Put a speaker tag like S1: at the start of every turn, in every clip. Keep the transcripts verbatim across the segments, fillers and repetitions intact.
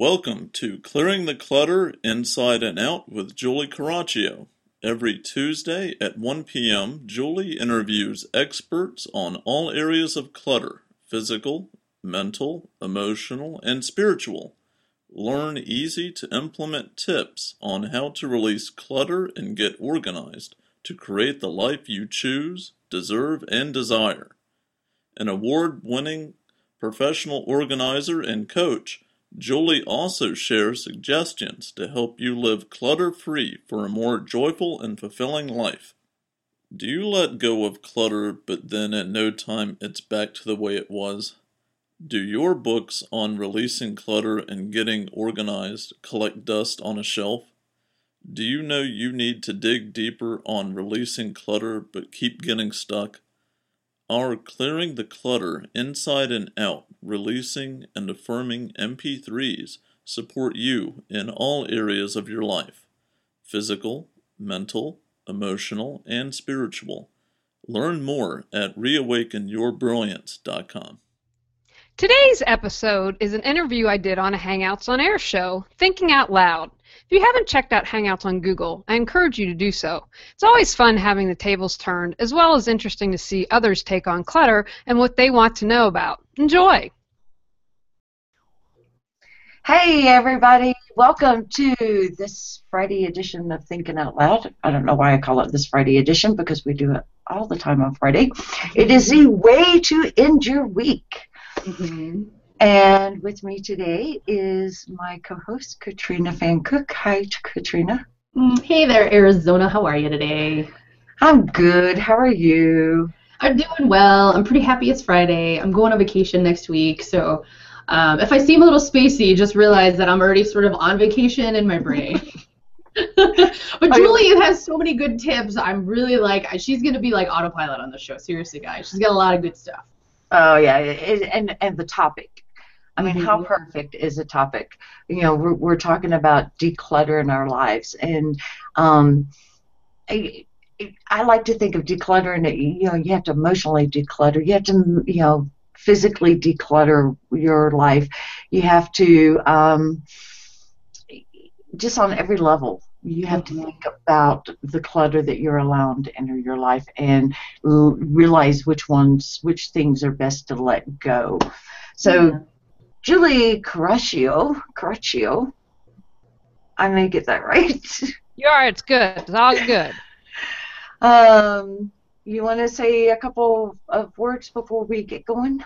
S1: Welcome to Clearing the Clutter Inside and Out with Julie Caraccio. Every Tuesday at one p m, Julie interviews experts on all areas of clutter: physical, mental, emotional, and spiritual. Learn easy to implement tips on how to release clutter and get organized to create the life you choose, deserve, and desire. An award-winning professional organizer and coach, Julie also shares suggestions to help you live clutter-free for a more joyful and fulfilling life. Do you let go of clutter, but then at no time it's back to the way it was? Do your books on releasing clutter and getting organized collect dust on a shelf? Do you know you need to dig deeper on releasing clutter but keep getting stuck? Our Clearing the Clutter Inside and Out, Releasing and Affirming M P threes support you in all areas of your life: physical, mental, emotional, and spiritual. Learn more at reawaken your brilliance dot com.
S2: Today's episode is an interview I did on a Hangouts on Air show, Thinking Out Loud. If you haven't checked out Hangouts on Google, I encourage you to do so. It's always fun having the tables turned, as well as interesting to see others take on clutter and what they want to know about. Enjoy!
S3: Hey everybody, welcome to this Friday edition of Thinking Out Loud. I don't know why I call it this Friday edition, because we do it all the time on Friday. It is the way to end your week. Mm-hmm. And with me today is my co-host, Katrina Van Cook. Hi, Katrina.
S4: Hey there, Arizona. How are you today?
S3: I'm good. How are you?
S4: I'm doing well. I'm pretty happy it's Friday. I'm going on vacation next week, so um, if I seem a little spacey, just realize that I'm already sort of on vacation in my brain. But Julie has so many good tips. I'm really like, she's going to be like autopilot on the show. Seriously, guys. She's got a lot of good stuff.
S3: Oh, yeah, it, and, and the topic. I mean,
S4: Mm-hmm.
S3: how perfect is a topic? You know, we're, we're talking about decluttering our lives, and um, I, I like to think of decluttering. You know, you have to emotionally declutter. You have to, you know, physically declutter your life. You have to, um, just on every level, you have to think about the clutter that you're allowing to enter your life and l- realize which ones, which things are best to let go. So. Yeah. Julie Caraccio, Caraccio, I may get that right.
S2: You are. It's good. It's all good.
S3: um, you want to say a couple of words before we get going?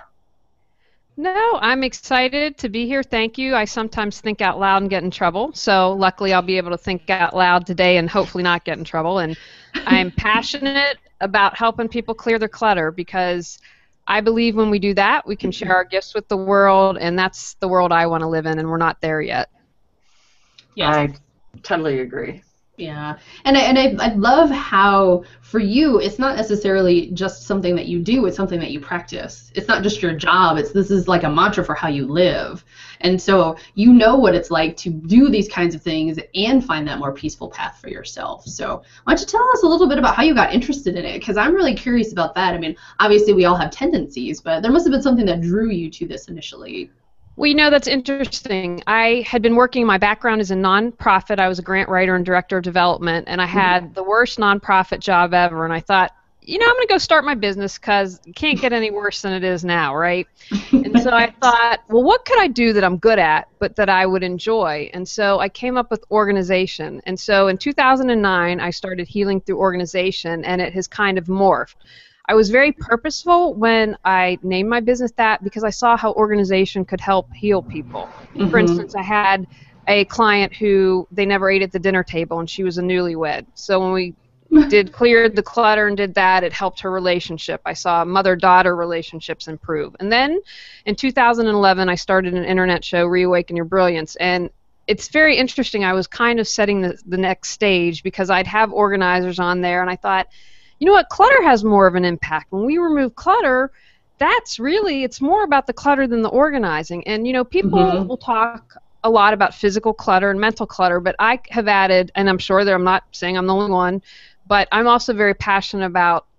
S2: No, I'm excited to be here. Thank you. I sometimes think out loud and get in trouble, so luckily I'll be able to think out loud today and hopefully not get in trouble. And I'm passionate about helping people clear their clutter, because I believe when we do that, we can share our gifts with the world, and that's the world I want to live in, and we're not there yet.
S3: Yeah, I totally agree.
S4: Yeah, and I, and I, I love how, for you, it's not necessarily just something that you do, it's something that you practice. It's not just your job, it's this is like a mantra for how you live. And so you know what it's like to do these kinds of things and find that more peaceful path for yourself. So why don't you tell us a little bit about how you got interested in it, because I'm really curious about that. I mean, obviously we all have tendencies, but there must have been something that drew you to this initially.
S2: Well, you know, that's interesting. I had been working, my background is in nonprofit. I was a grant writer and director of development, and I had the worst nonprofit job ever, and I thought, you know, I'm going to go start my business because it can't get any worse than it is now, right? And so I thought, well, what could I do that I'm good at but that I would enjoy? And so I came up with organization. And so in two thousand nine, I started Healing Through Organization, and it has kind of morphed. I was very purposeful when I named my business that, because I saw how organization could help heal people. Mm-hmm. For instance, I had a client who, they never ate at the dinner table, and she was a newlywed. So when we did cleared the clutter and did that, it helped her relationship. I saw mother-daughter relationships improve. And then in two thousand eleven, I started an internet show, Reawaken Your Brilliance, and it's very interesting. I was kind of setting the, the next stage, because I'd have organizers on there, and I thought, you know what, clutter has more of an impact. When we remove clutter, that's really, it's more about the clutter than the organizing. And, you know, people mm-hmm. will talk a lot about physical clutter and mental clutter, but I have added, and I'm sure that I'm not saying I'm the only one, but I'm also very passionate about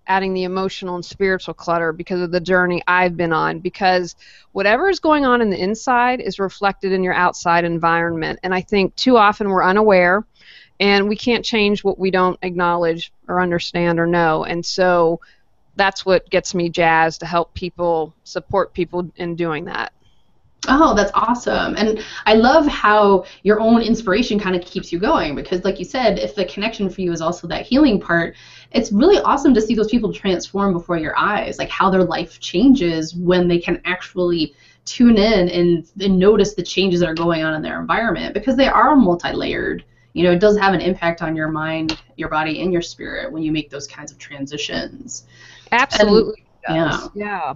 S2: adding the emotional and spiritual clutter because of the journey I've been on, because whatever is going on in the inside is reflected in your outside environment. And I think too often we're unaware, and we can't change what we don't acknowledge or understand or know. And so that's what gets me jazzed to help people, support people in doing that.
S4: Oh, that's awesome. And I love how your own inspiration kind of keeps you going, because like you said, if the connection for you is also that healing part, it's really awesome to see those people transform before your eyes, like how their life changes when they can actually tune in and, and notice the changes that are going on in their environment, because they are multi-layered. You know, it does have an impact on your mind, your body, and your spirit when you make those kinds of transitions.
S2: Absolutely.
S4: And, yeah.
S2: Yeah.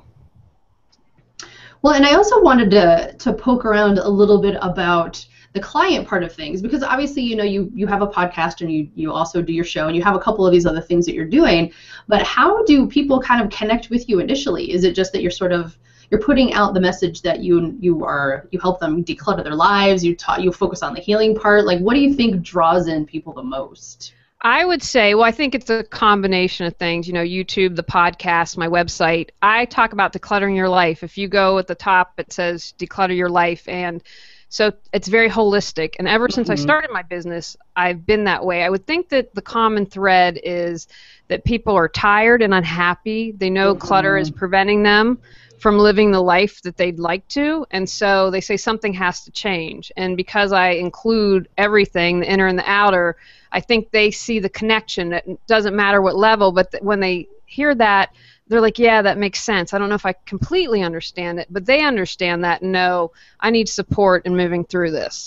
S4: Well, and I also wanted to to poke around a little bit about the client part of things, because obviously, you know, you, you have a podcast and you, you also do your show and you have a couple of these other things that you're doing, but how do people kind of connect with you initially? Is it just that you're sort of, you're putting out the message that you you are, you help them declutter their lives, you ta- you focus on the healing part? Like, what do you think draws in people the most?
S2: I would say, well, I think it's a combination of things. You know, YouTube, the podcast, my website. I talk about decluttering your life. If you go at the top, it says declutter your life. And so it's very holistic. And ever mm-hmm. since I started my business, I've been that way. I would think that the common thread is that people are tired and unhappy. They know mm-hmm. clutter is preventing them from living the life that they'd like to, and so they say something has to change. And because I include everything, the inner and the outer, I think they see the connection. It doesn't matter what level, but th- when they hear that, they're like, yeah, that makes sense. I don't know if I completely understand it, but they understand that and know I need support in moving through this.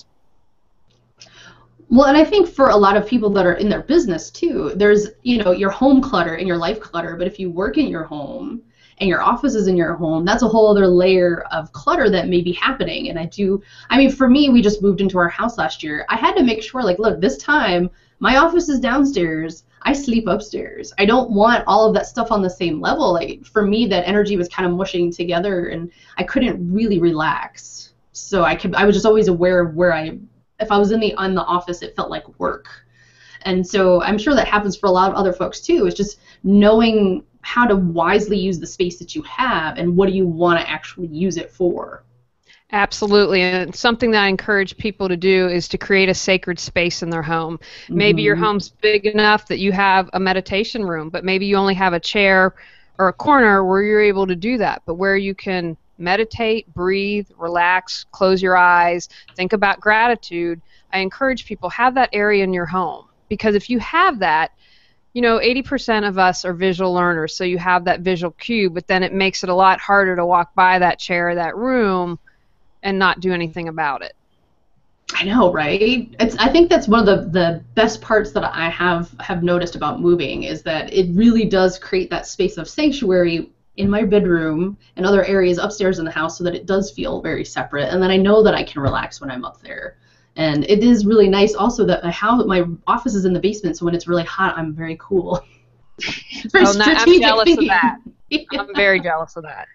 S4: Well, and I think for a lot of people that are in their business too, there's, you know, your home clutter and your life clutter, but if you work in your home and your office is in your home, that's a whole other layer of clutter that may be happening. And I do, I mean, for me, we just moved into our house last year. I had to make sure, like, look, this time my office is downstairs. I sleep upstairs. I don't want all of that stuff on the same level. Like, for me, that energy was kind of mushing together, and I couldn't really relax. So I could, I was just always aware of where I, if I was in the in the office, it felt like work. And so I'm sure that happens for a lot of other folks too. It's just knowing how to wisely use the space that you have and what do you want to actually use it for.
S2: Absolutely, and something that I encourage people to do is to create a sacred space in their home. Mm-hmm. Maybe your home's big enough that you have a meditation room, but maybe you only have a chair or a corner where you're able to do that, but where you can meditate, breathe, relax, close your eyes, think about gratitude. I encourage people, have that area in your home, because if you have that, you know, eighty percent of us are visual learners, so you have that visual cue, but then it makes it a lot harder to walk by that chair or that room and not do anything about it.
S4: I know, right? It's, I think that's one of the, the best parts that I have, have noticed about moving, is that it really does create that space of sanctuary in my bedroom and other areas upstairs in the house, so that it does feel very separate, and then I know that I can relax when I'm up there. And it is really nice also that my house, my office is in the basement, so when it's really hot, I'm very cool. It's very
S2: oh,
S4: strategic
S2: I'm jealous
S4: thinking.
S2: of that.
S4: Yeah.
S2: I'm very jealous of that.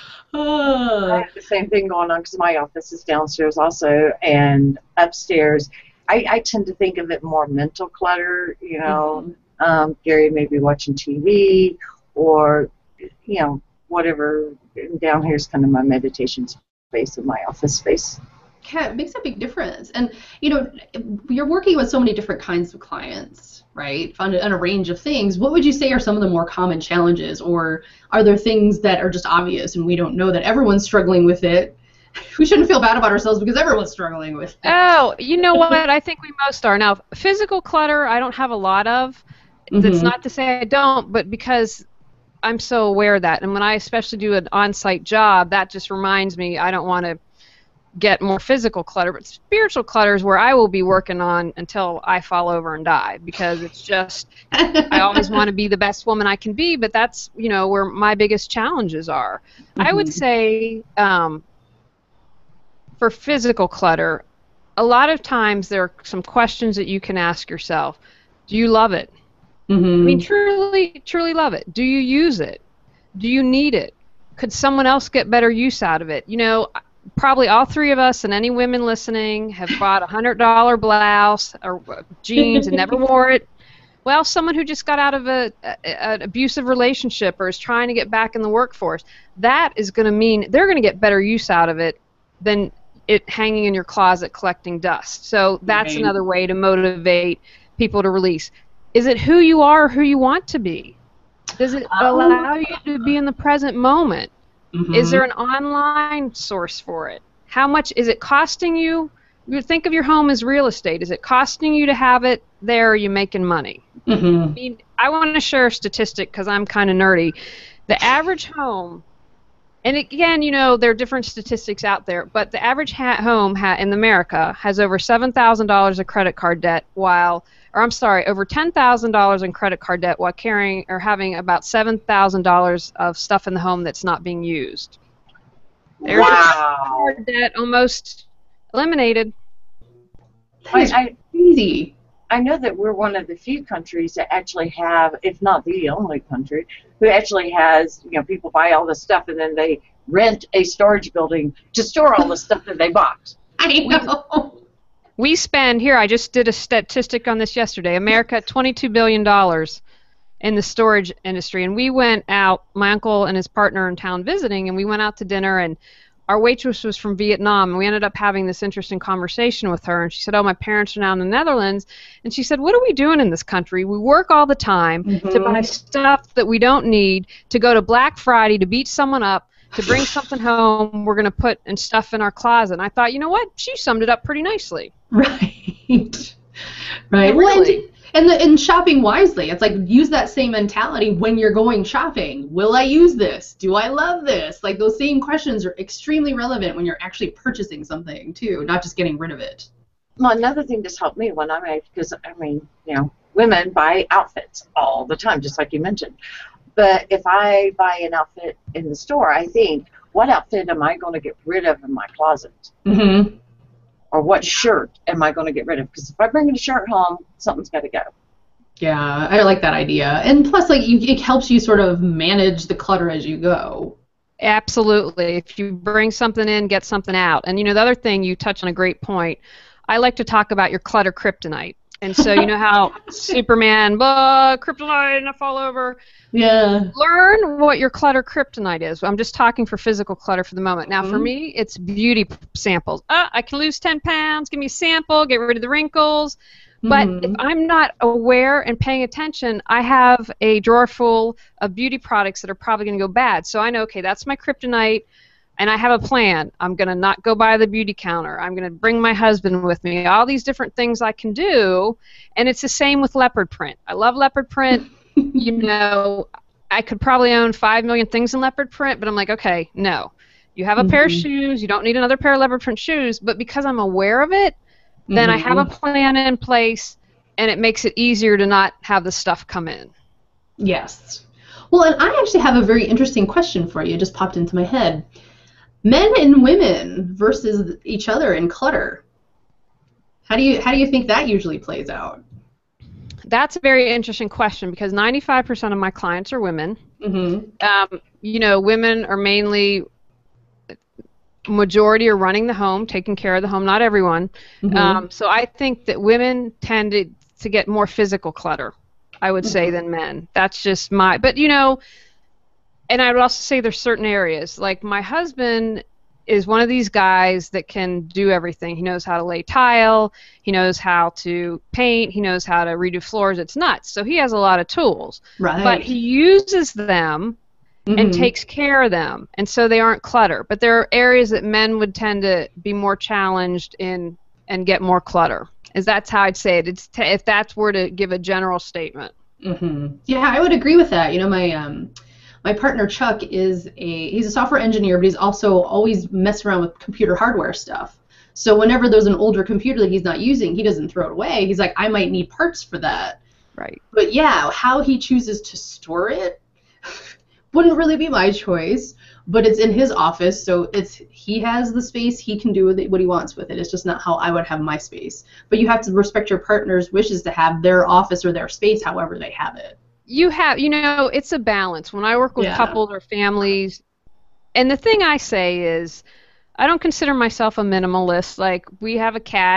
S3: Uh, I have the same thing going on because my office is downstairs also, and upstairs. I, I tend to think of it more mental clutter, you know. Mm-hmm. um, Gary may be watching T V or, you know, whatever. Down here is kind of my meditation space and my office space.
S4: Yeah, it makes a big difference. And, you know, you're working with so many different kinds of clients, right, on a, on a range of things. What would you say are some of the more common challenges, or are there things that are just obvious and we don't know that everyone's struggling with it? We shouldn't feel bad about ourselves because everyone's struggling with it.
S2: Oh, you know what? I think we most are. Now, physical clutter, I don't have a lot of. Mm-hmm. That's not to say I don't, but because I'm so aware of that. And when I especially do an on-site job, that just reminds me I don't want to get more physical clutter, but spiritual clutter is where I will be working on until I fall over and die, because it's just, I always want to be the best woman I can be, but that's, you know, where my biggest challenges are. Mm-hmm. I would say um, for physical clutter, a lot of times there are some questions that you can ask yourself. Do you love it? Mm-hmm. I mean, truly, truly love it. Do you use it? Do you need it? Could someone else get better use out of it? You know, probably all three of us and any women listening have bought a hundred dollar blouse or jeans and never wore it Well, someone who just got out of a, a, an abusive relationship or is trying to get back in the workforce, that is going to mean they're going to get better use out of it than it hanging in your closet collecting dust. So that's
S3: Right.
S2: another way to motivate people to release. Is it who you are or who you want to be? Does it allow you to be in the present moment?
S4: Mhm.
S2: Is there an online source for it? How much is it costing you? You think of your home as real estate. Is it costing you to have it there, or are you making money?
S4: Mhm.
S2: I mean, I want to share a statistic because I'm kind of nerdy. The average home, and again, you know, there are different statistics out there, but the average ha- home ha- in America has over seven thousand dollars of credit card debt, while, or I'm sorry, over ten thousand dollars in credit card debt, while carrying or having about seven thousand dollars of stuff in the home that's not being used. There's your credit
S3: Wow.
S2: card debt almost eliminated.
S4: That is
S3: I, I,
S4: crazy.
S3: I know that we're one of the few countries that actually have, if not the only country, who actually has, you know, people buy all this stuff and then they rent a storage building to store all the stuff that they bought.
S4: I know.
S2: We spend, here, I just did a statistic on this yesterday, America, twenty-two billion dollars in the storage industry. And we went out, my uncle and his partner in town visiting, and we went out to dinner, and our waitress was from Vietnam, and we ended up having this interesting conversation with her. And she said, oh, my parents are now in the Netherlands. And she said, what are we doing in this country? We work all the time to
S4: Mhm.
S2: buy stuff that we don't need, to go to Black Friday, to beat someone up, to bring something home we're going to put and stuff in our closet. And I thought, you know what? She summed it up pretty nicely.
S4: Right. Right.
S2: Yeah,
S4: Well, and,
S2: really.
S4: and, the, and shopping wisely. It's like use that same mentality when you're going shopping. Will I use this? Do I love this? Like those same questions are extremely relevant when you're actually purchasing something too, not just getting rid of it.
S3: Well, another thing that's helped me when I'm at, because, I mean, you know, women buy outfits all the time, just like you mentioned. But if I buy an outfit in the store, I think, what outfit am I going to get rid of in my closet?
S4: Mm-hmm.
S3: Or what shirt am I going to get rid of? Because if I bring a shirt home, something's got to go.
S4: Yeah, I like that idea. And plus, like, you, it helps you sort of manage the clutter as you go.
S2: Absolutely. If you bring something in, get something out. And, you know, the other thing, you touch on a great point. I like to talk about your clutter kryptonite. And so you know how Superman, bah, kryptonite, and I fall over.
S4: Yeah.
S2: Learn what your clutter kryptonite is. I'm just talking for physical clutter for the moment. Now, for
S4: Mhm.
S2: me, it's beauty p- samples. Uh, I can lose ten pounds. Give me a sample. Get rid of the wrinkles. But
S4: Mhm.
S2: if I'm not aware and paying attention, I have a drawer full of beauty products that are probably going to go bad. So I know, okay, that's my kryptonite, and I have a plan. I'm going to not go by the beauty counter. I'm going to bring my husband with me. All these different things I can do, and it's the same with leopard print. I love leopard print. You know, I could probably own five million things in leopard print, but I'm like, okay, no. You have a pair of
S4: Mhm.
S2: shoes. You don't need another pair of leopard print shoes. But because I'm aware of it, then I have a plan in place, and it makes it easier to not have the stuff come in.
S4: Yes. Well, and I actually have a very interesting question for you. It just popped into my head. Men and women versus each other in clutter. How do you how do you think that usually plays out?
S2: That's a very interesting question because ninety-five percent of my clients are women.
S4: Mm-hmm.
S2: Um, you know, women are mainly, majority are running the home, taking care of the home, not everyone.
S4: Mm-hmm.
S2: Um, so I think that women tend to, to get more physical clutter, I would say, than men. That's just my, but you know, and I would also say there's certain areas. Like my husband is one of these guys that can do everything. He knows how to lay tile. He knows how to paint. He knows how to redo floors. It's nuts. So he has a lot of tools.
S4: Right.
S2: But he uses them
S4: Mhm.
S2: and takes care of them. And so they aren't clutter. But there are areas that men would tend to be more challenged in and get more clutter. Is that's how I'd say it. It's t- if that's were to give a general statement.
S4: Mm-hmm. Yeah, I would agree with that. You know, my um, my partner Chuck is a he's a software engineer, but he's also always messed around with computer hardware stuff. So whenever there's an older computer that he's not using, he doesn't throw it away. He's like, I might need parts for that.
S2: Right.
S4: But yeah, how he chooses to store it wouldn't really be my choice. But it's in his office, so it's he has the space. He can do with it what he wants with it. It's just not how I would have my space. But you have to respect your partner's wishes to have their office or their space however they have it.
S2: You have, you know, it's a balance. When I work with
S4: Yeah.
S2: couples or families, and the thing I say is, I don't consider myself a minimalist. Like, we have a cat,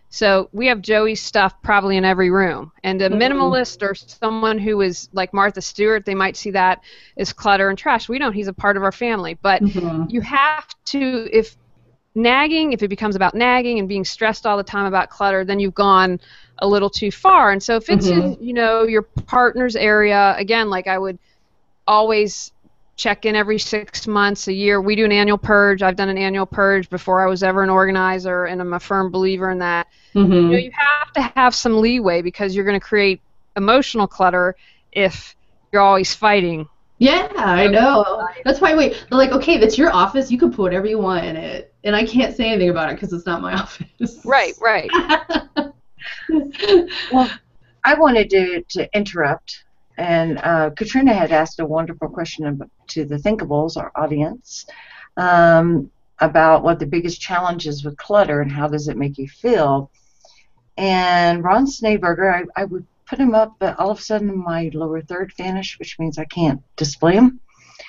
S2: So we have Joey's stuff probably in every room. And a minimalist or someone who is like Martha Stewart, they might see that as clutter and trash. We don't. He's a part of our family. But
S4: Mm-hmm.
S2: you have to, if nagging, if it becomes about nagging and being stressed all the time about clutter, then you've gone a little too far. And so if it's
S4: Mm-hmm.
S2: in, you know, your partner's area, again, like I would always check in every six months, a year. We do an annual purge. I've done an annual purge before I was ever an organizer, and I'm a firm believer in that.
S4: Mm-hmm.
S2: You know, you have to have some leeway because you're going to create emotional clutter if you're always fighting.
S4: Yeah, I know. That's why we, they're like, okay, that's your office. You can put whatever you want in it. And I can't say anything about it because it's not my office.
S2: Right, right.
S3: Well, I wanted to, to interrupt, and uh, Katrina had asked a wonderful question ab- to the Thinkables, our audience, um, about what the biggest challenge is with clutter and how does it make you feel. And Ron Schneeberger, I, I would put him up, but all of a sudden my lower third vanished, which means I can't display him.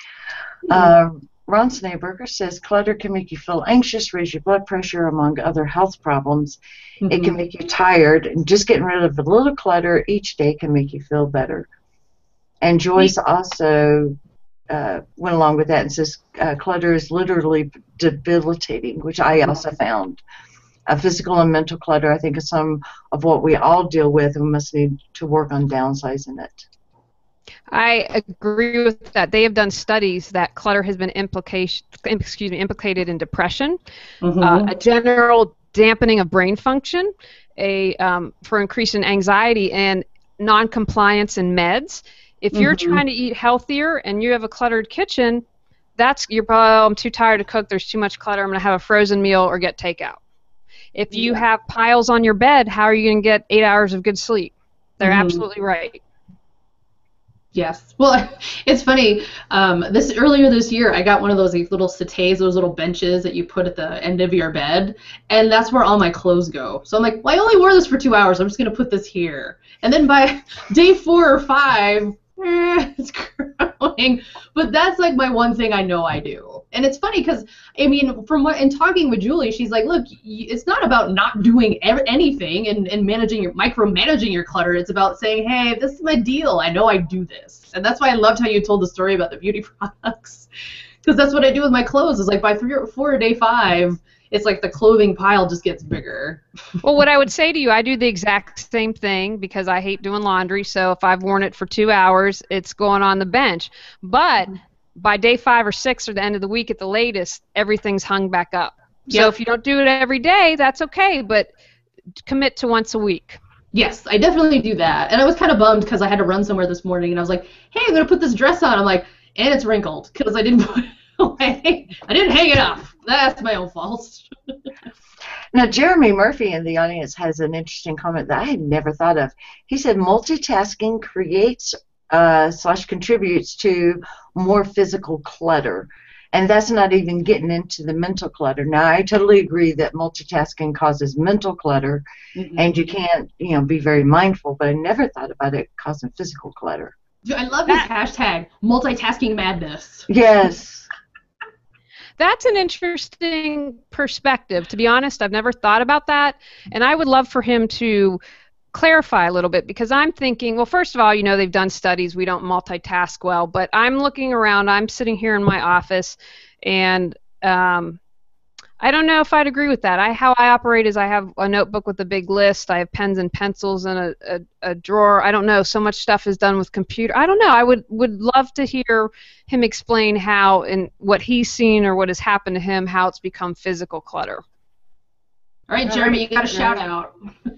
S3: Uh, Ron Schneeberger says clutter can make you feel anxious, raise your blood pressure, among other health problems.
S4: Mm-hmm.
S3: It can make you tired, and just getting rid of a little clutter each day can make you feel better. And Joyce also uh, went along with that and says uh, clutter is literally debilitating, which I also found. Uh, physical and mental clutter, I think, is some of what we all deal with, and we must need to work on downsizing it.
S2: I agree with that. They have done studies that clutter has been implication, excuse me, implicated in depression,
S4: Mm-hmm.
S2: uh, a general dampening of brain function, a um, for increase in anxiety and non-compliance in meds. If you're
S4: Mhm.
S2: trying to eat healthier and you have a cluttered kitchen, that's you're probably, oh, I'm too tired to cook. There's too much clutter. I'm going to have a frozen meal or get takeout. If you
S4: Yeah.
S2: have piles on your bed, how are you going to get eight hours of good sleep? They're
S4: Mhm.
S2: absolutely right.
S4: Yes. Well, it's funny. Um, this earlier this year, I got one of those like, little settees, those little benches that you put at the end of your bed, and that's where all my clothes go. So I'm like, well, I only wore this for two hours. I'm just gonna put this here. And then by day four or five, eh, it's growing. But that's like my one thing I know I do. And it's funny because I mean, from what in talking with Julie, she's like, look, y- it's not about not doing ev- anything and, and managing your micromanaging your clutter. It's about saying, hey, this is my deal. I know I do this, and that's why I loved how you told the story about the beauty products, because that's what I do with my clothes. Is like by three or four or day five, it's like the clothing pile just gets bigger.
S2: Well, what I would say to you, I do the exact same thing because I hate doing laundry. So if I've worn it for two hours, it's going on the bench. But by day five or six or the end of the week at the latest, everything's hung back up. So
S4: Yep.
S2: if you don't do it every day, that's okay, but commit to once a week.
S4: Yes, I definitely do that. And I was kind of bummed because I had to run somewhere this morning, and I was like, hey, I'm going to put this dress on. I'm like, and it's wrinkled because I didn't put it away. I didn't hang it up. That's my own fault.
S3: Now, Jeremy Murphy in the audience has an interesting comment that I had never thought of. He said multitasking creates uh, slash contributes to more physical clutter. And that's not even getting into the mental clutter. Now, I totally agree that multitasking causes mental clutter,
S4: Mhm.
S3: and you can't, you know, be very mindful, but I never thought about it causing physical clutter.
S4: Dude, I love this hashtag, multitasking madness.
S3: Yes.
S2: That's an interesting perspective. To be honest, I've never thought about that, and I would love for him to clarify a little bit because I'm thinking, well, first of all, you know, they've done studies. We don't multitask well, but I'm looking around. I'm sitting here in my office, and um, I don't know if I'd agree with that. I how I operate is I have a notebook with a big list. I have pens and pencils and a, a, a drawer. I don't know. So much stuff is done with computer. I don't know. I would, would love to hear him explain how and what he's seen or what has happened to him, how it's become physical clutter.
S4: All right, Jeremy, you got a shout out.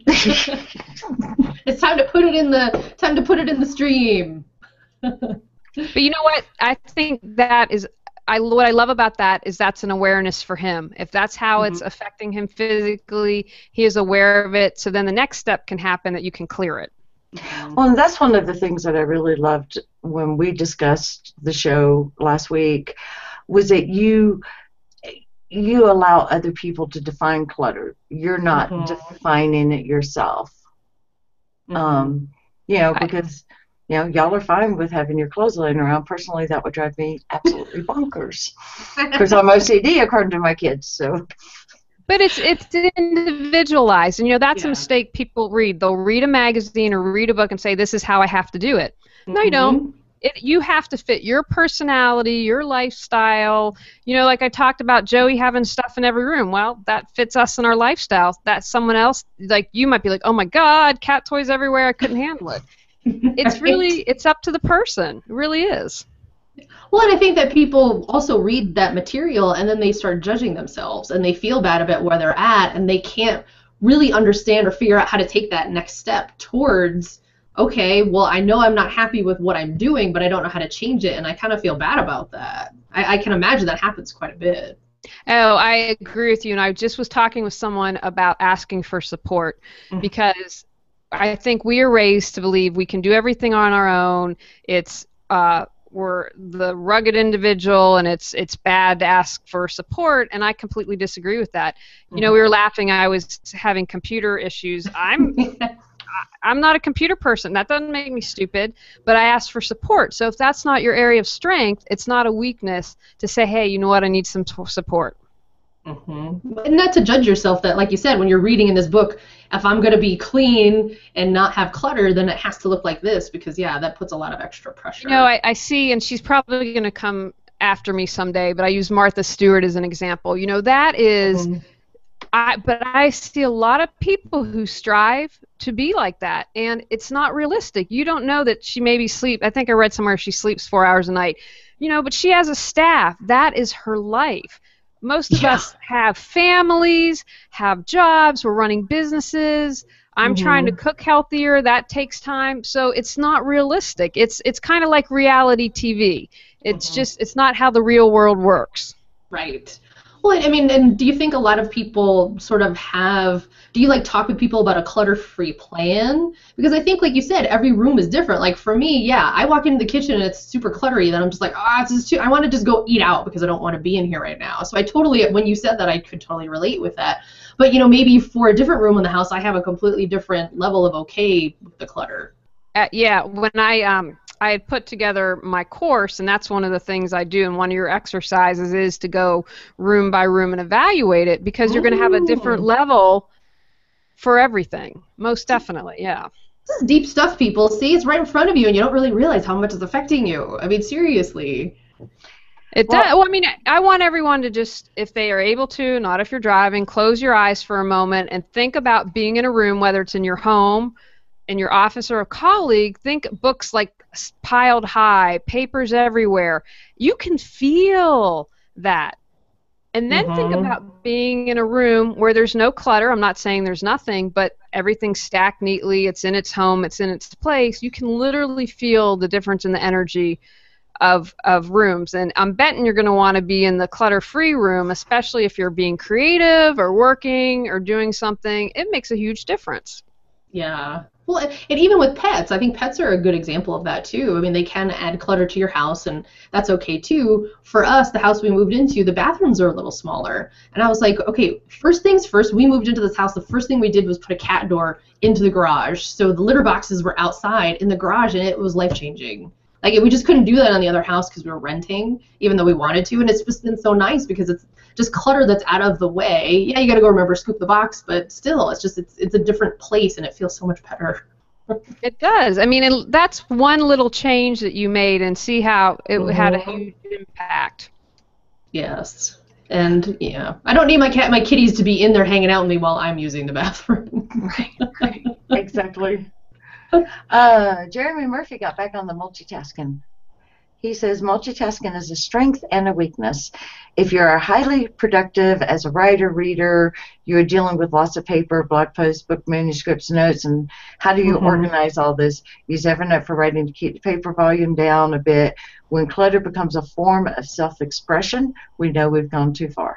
S4: It's time to put it in the time to put it in the stream.
S2: But you know what? I think that is I what I love about that is that's an awareness for him. If that's how
S4: Mm-hmm.
S2: it's affecting him physically, he is aware of it. So then the next step can happen that you can clear it.
S3: Well, and that's one of the things that I really loved when we discussed the show last week was that you you allow other people to define clutter. You're not
S4: Mhm.
S3: defining it yourself. Um, you know,
S2: I-
S3: because you know y'all are fine with having your clothes laying around. Personally, that would drive me absolutely bonkers because I'm O C D according to my kids. So
S2: But it's it's individualized, and you know that's
S4: Yeah.
S2: a mistake people read. They'll read a magazine or read a book and say, "This is how I have to do it." No, you don't. It, you have to fit your personality, your lifestyle. You know, like I talked about Joey having stuff in every room. Well, that fits us in our lifestyle. That someone else, like you might be like, "Oh my God, cat toys everywhere! I couldn't handle it." It's really, it's up to the person. It really is.
S4: Well, and I think that people also read that material and then they start judging themselves and they feel bad about where they're at and they can't really understand or figure out how to take that next step towards, okay, well, I know I'm not happy with what I'm doing, but I don't know how to change it, and I kind of feel bad about that. I, I can imagine that happens quite a bit.
S2: Oh, I agree with you, and I just was talking with someone about asking for support
S4: Mhm.
S2: because I think we are raised to believe we can do everything on our own. It's uh, we're the rugged individual, and it's it's bad to ask for support, and I completely disagree with that. You know, we were laughing. I was having computer issues. I'm I'm not a computer person. That doesn't make me stupid, but I asked for support. So if that's not your area of strength, it's not a weakness to say, hey, you know what, I need some t- support.
S4: Mm-hmm. And not to judge yourself that, like you said, when you're reading in this book, if I'm going to be clean and not have clutter, then it has to look like this because, yeah, that puts a lot of extra pressure.
S2: You know, I, I see, and she's probably going to come after me someday, but I use Martha Stewart as an example. You know, that is,
S4: Mhm.
S2: I, but I see a lot of people who strive to be like that, and it's not realistic. You don't know that she maybe sleep. I think I read somewhere she sleeps four hours a night. You know, but she has a staff. That is her life. Most of
S4: Yeah.
S2: us have families, have jobs, we're running businesses. I'm
S4: Mhm.
S2: trying to cook healthier. That takes time. So it's not realistic. It's it's kind of like reality T V. It's
S4: Mhm.
S2: just it's not how the real world works.
S4: Right. Well, I mean, and do you think a lot of people sort of have, do you like talk with people about a clutter-free plan? Because I think, like you said, every room is different. Like for me, yeah, I walk into the kitchen and it's super cluttery, then I'm just like, ah, this is too, I want to just go eat out because I don't want to be in here right now. So I totally, when you said that, I could totally relate with that. But, you know, maybe for a different room in the house, I have a completely different level of okay with the clutter.
S2: Uh, yeah, when I um I had put together my course, and that's one of the things I do, and one of your exercises is to go room by room and evaluate it because you're going to have a different
S4: Ooh.
S2: level for everything. Most definitely, yeah.
S4: This is deep stuff, people. See, it's right in front of you, and you don't really realize how much it's affecting you. I mean, seriously.
S2: It
S3: Well-
S2: does. Well, I mean, I want everyone to just, if they are able to, not if you're driving, close your eyes for a moment and think about being in a room, whether it's in your home, in your office, or a colleague. Think books like piled high, papers everywhere. You can feel that. And then think
S4: Mhm.
S2: about being in a room where there's no clutter. I'm not saying there's nothing, but everything's stacked neatly. It's in its home. It's in its place. You can literally feel the difference in the energy of of rooms. And I'm betting you're going to want to be in the clutter-free room, especially if you're being creative or working or doing something. It makes a huge difference.
S4: Yeah. Well, and and even with pets, I think pets are a good example of that too. I mean, they can add clutter to your house, and that's okay too. For us, the house we moved into, the bathrooms are a little smaller. And I was like, okay, first things first, we moved into this house. The first thing we did was put a cat door into the garage. So the litter boxes were outside in the garage, and it was life-changing. Like, we just couldn't do that on the other house because we were renting, even though we wanted to. And it's just been so nice because it's just clutter that's out of the way. Yeah, you got to go remember scoop the box, but still, it's just it's it's a different place, and it feels so much better.
S2: It does. I mean, it, that's one little change that you made, and see how it had a
S4: Mhm.
S2: huge impact.
S4: Yes. And yeah, I don't need my cat, my kitties to be in there hanging out with me while I'm using the bathroom.
S3: Right. Exactly. Uh, Jeremy Murphy got back on the multitasking. He says multitasking is a strength and a weakness. If you're highly productive as a writer, reader, you're dealing with lots of paper, blog posts, book manuscripts, notes, and how do you
S4: Mhm.
S3: organize all this? Use Evernote for writing to keep the paper volume down a bit. When clutter becomes a form of self-expression, we know we've gone too far.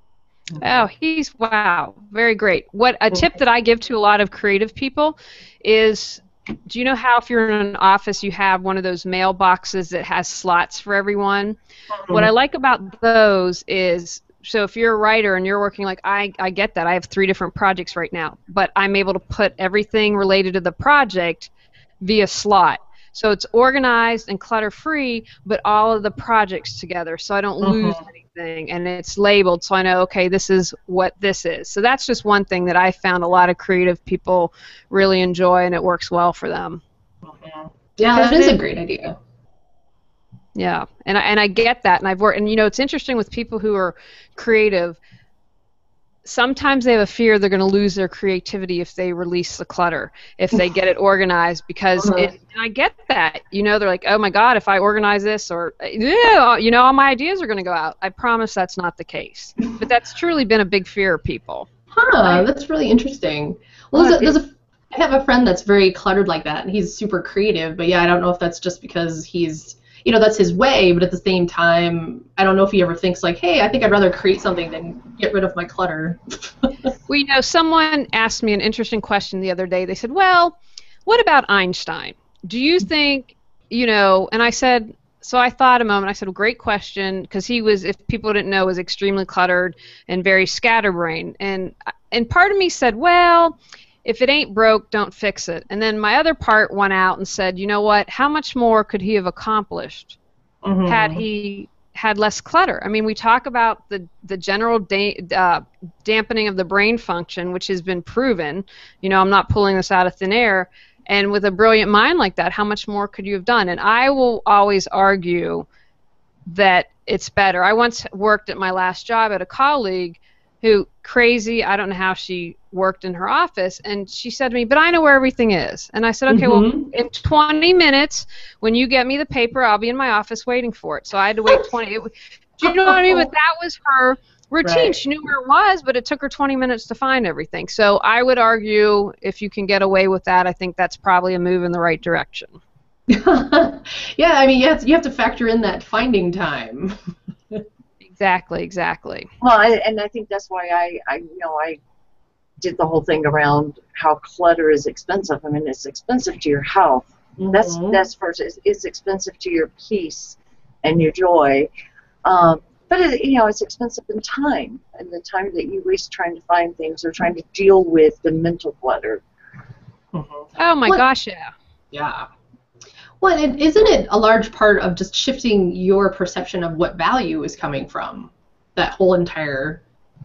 S2: Oh, he's wow, very great. What a tip that I give to a lot of creative people is, do you know how if you're in an office you have one of those mailboxes that has slots for everyone? What I like about those is, so if you're a writer and you're working, like I, I get that. I have three different projects right now, but I'm able to put everything related to the project via slot. So it's organized and clutter-free, but all of the projects together, so I don't lose
S4: Mhm.
S2: anything. everything, and it's labeled, so I know, okay, this is what this is. So that's just one thing that I found a lot of creative people really enjoy, and it works well for them.
S4: Yeah, that is a great idea.
S2: Yeah, and I, and I get that, and I've worked, and you know, it's interesting with people who are creative. Sometimes they have a fear they're going to lose their creativity if they release the clutter, if they get it organized, because
S4: Uh-huh.
S2: it, and I get that. You know, they're like, oh my God, if I organize this, or, yeah, you know, all my ideas are going to go out. I promise that's not the case. But that's truly been a big fear of people.
S4: Huh, that's really interesting. Well, there's a, there's a, I have a friend that's very cluttered like that, and he's super creative, but yeah, I don't know if that's just because he's, you know, that's his way, but at the same time, I don't know if he ever thinks like, hey, I think I'd rather create something than get rid of my clutter.
S2: Well, you know, someone asked me an interesting question the other day. They said, well, what about Einstein? Do you think, you know, and I said, so I thought a moment. I said, well, great question, because he was, if people didn't know, was extremely cluttered and very scatterbrained. And, and part of me said, well, if it ain't broke, don't fix it. And then my other part went out and said, you know what, how much more could he have accomplished
S4: Mm-hmm.
S2: had he had less clutter? I mean, we talk about the, the general da- uh, dampening of the brain function, which has been proven. You know, I'm not pulling this out of thin air. And with a brilliant mind like that, how much more could you have done? And I will always argue that it's better. I once worked at my last job at a colleague who, crazy, I don't know how she worked in her office, and she said to me, but I know where everything is. And I said, okay,
S4: Mhm.
S2: well, in twenty minutes, when you get me the paper, I'll be in my office waiting for it. So I had to wait twenty. It, do you know what I mean? But that was her routine.
S4: Right.
S2: She knew where it was, but it took her twenty minutes to find everything. So I would argue if you can get away with that, I think that's probably a move in the right direction.
S4: Yeah, I mean, you have, to, you have to factor in that finding time.
S2: Exactly, exactly.
S3: Well, I, and I think that's why I, I, you know, I did the whole thing around how clutter is expensive. I mean, it's expensive to your health. That's
S4: Mhm.
S3: that's first. It's, it's expensive to your peace and your joy. Um, but it, you know, it's expensive in time, and the time that you waste trying to find things or trying to deal with the mental clutter.
S4: Mhm.
S2: Oh my
S4: What-
S2: gosh, yeah.
S4: Yeah. Well, it, isn't it a large part of just shifting your perception of what value is coming from that whole entire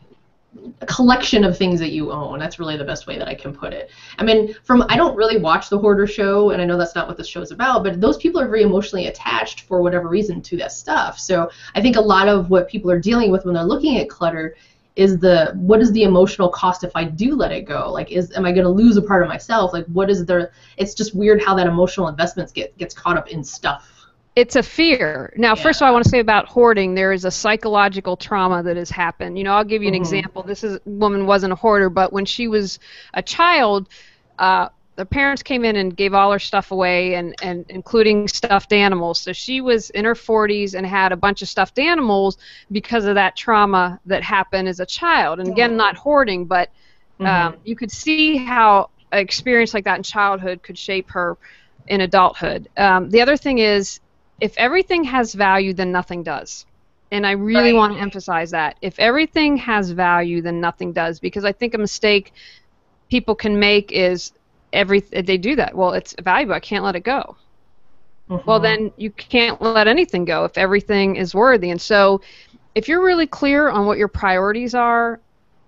S4: collection of things that you own? That's really the best way that I can put it. I mean, from I don't really watch the Hoarder Show, and I know that's not what this show is about, but those people are very emotionally attached for whatever reason to that stuff. So I think a lot of what people are dealing with when they're looking at clutter is the what is the emotional cost if I do let it go? Like, is am I going to lose a part of myself? Like, what is there? It's just weird how that emotional investment get gets caught up in stuff.
S2: It's a fear. Now, first of all, I want to say about hoarding, there is a psychological trauma that has happened. You know, I'll give you an
S4: Mhm.
S2: example. This is, woman wasn't a hoarder, but when she was a child, uh, the parents came in and gave all her stuff away, and, and including stuffed animals. So she was in her forties and had a bunch of stuffed animals because of that trauma that happened as a child. And again, not hoarding, but um,
S4: Mhm.
S2: you could see how an experience like that in childhood could shape her in adulthood. Um, the other thing is, if everything has value, then nothing does. And I really
S3: Right.
S2: want to emphasize that. If everything has value, then nothing does. Because I think a mistake people can make is every they do that. Well, it's valuable. I can't let it go. Well,
S4: Mhm.
S2: then you can't let anything go if everything is worthy. And so if you're really clear on what your priorities are,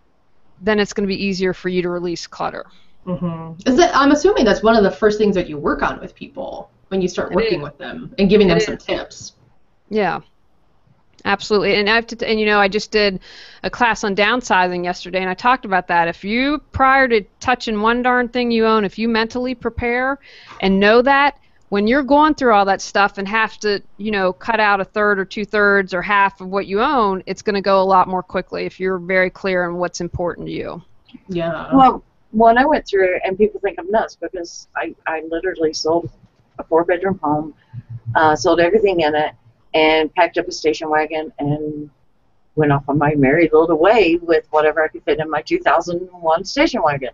S2: then it's going to be easier for you to release clutter.
S4: Mhm. Is that I'm assuming that's one of the first things that you work on with people when you start
S2: It
S4: working
S2: is.
S4: with them and giving them
S2: It
S4: some
S2: is.
S4: tips.
S2: Yeah, absolutely. And I have to, and you know, I just did a class on downsizing yesterday, and I talked about that. If you, prior to touching one darn thing you own, if you mentally prepare and know that, when you're going through all that stuff and have to, you know, cut out a third or two thirds or half of what you own, it's going to go a lot more quickly if you're very clear on what's important to you.
S4: Yeah.
S3: Well, when I went through it, and people think I'm nuts because I, I literally sold a four-bedroom home, uh, sold everything in it, and packed up a station wagon and went off on my merry little way with whatever I could fit in my two thousand one station wagon.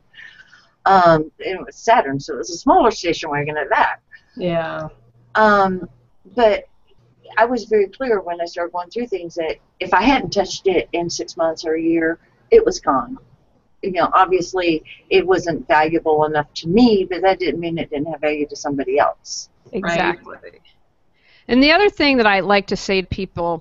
S3: Um, and it was Saturn, so it was a smaller station wagon at that.
S4: Yeah.
S3: Um, but I was very clear when I started going through things that if I hadn't touched it in six months or a year, it was gone. You know, obviously it wasn't valuable enough to me, but that didn't mean it didn't have value to somebody else.
S2: Exactly. And the other thing that I like to say to people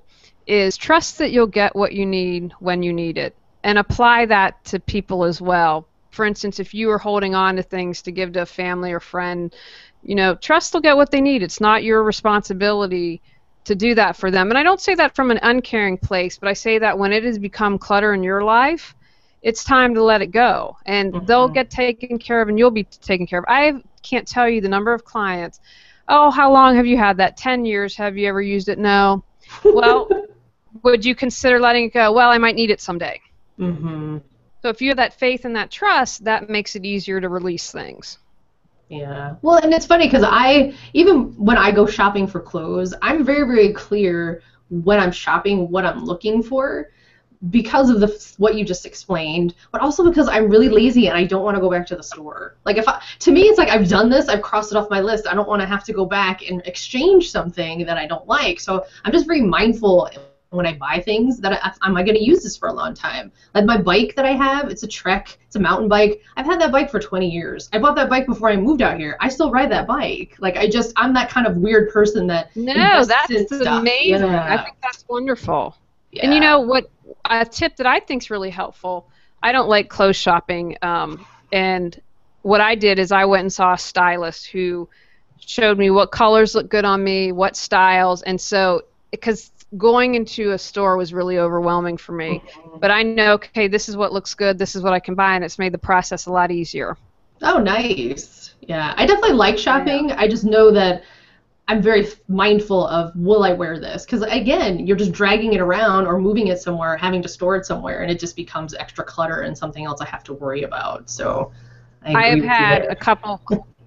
S2: is trust that you'll get what you need when you need it, and apply that to people as well. For instance, if you are holding on to things to give to a family or friend, you know, trust they'll get what they need. It's not your responsibility to do that for them. And I don't say that from an uncaring place, but I say that when it has become clutter in your life, it's time to let it go. And mm-hmm. they'll get taken care of and you'll be taken care of. I can't tell you the number of clients. Oh, how long have you had that? ten years. Have you ever used it? No. Well, would you consider letting it go? Well, I might need it someday.
S4: Mm-hmm.
S2: So if you have that faith and that trust, that makes it easier to release things.
S4: Yeah. Well, and it's funny because I, even when I go shopping for clothes, I'm very, very clear when I'm shopping what I'm looking for because of the what you just explained, but also because I'm really lazy and I don't want to go back to the store. Like, if I, to me, it's like I've done this, I've crossed it off my list. I don't want to have to go back and exchange something that I don't like. So I'm just very mindful when I buy things that I, am I going to use this for a long time. Like my bike that I have, it's a Trek, it's a mountain bike. I've had that bike for twenty years. I bought that bike before I moved out here. I still ride that bike. Like I just, I'm that kind of weird person that
S2: No, that's
S4: stuff.
S2: amazing.
S4: Yeah.
S2: I think that's wonderful.
S4: Yeah.
S2: And you know what, a tip that I think is really helpful, I don't like clothes shopping, um, and what I did is I went and saw a stylist who showed me what colors look good on me, what styles, and so, because going into a store was really overwhelming for me. Mm-hmm. But I know, okay, this is what looks good, this is what I can buy, and it's made the process a lot easier.
S4: Oh, nice. Yeah, I definitely like shopping. Yeah. I just know that I'm very mindful of, will I wear this? Because, again, you're just dragging it around or moving it somewhere, having to store it somewhere, and it just becomes extra clutter and something else I have to worry about. So I,
S2: I have had a couple,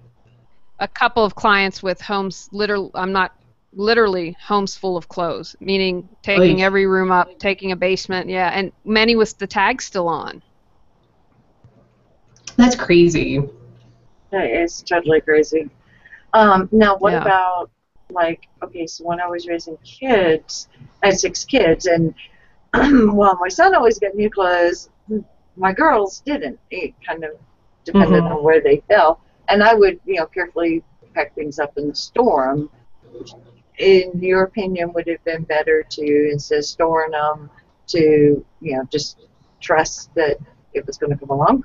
S2: a couple of clients with homes, literally, I'm not literally homes full of clothes, meaning taking
S4: Oy.
S2: every room up, taking a basement, yeah, and many with the tags still on.
S4: That's crazy.
S3: That is totally crazy. Um, now, what
S2: Yeah.
S3: about, like, okay, so when I was raising kids, I had six kids, and, well, my son always got new clothes. My girls didn't. It kind of depended
S4: Mhm.
S3: on where they fell. And I would, you know, carefully pack things up and store them. In your opinion, would it have been better to, instead of storing them, to, you know, just trust that it was going to come along?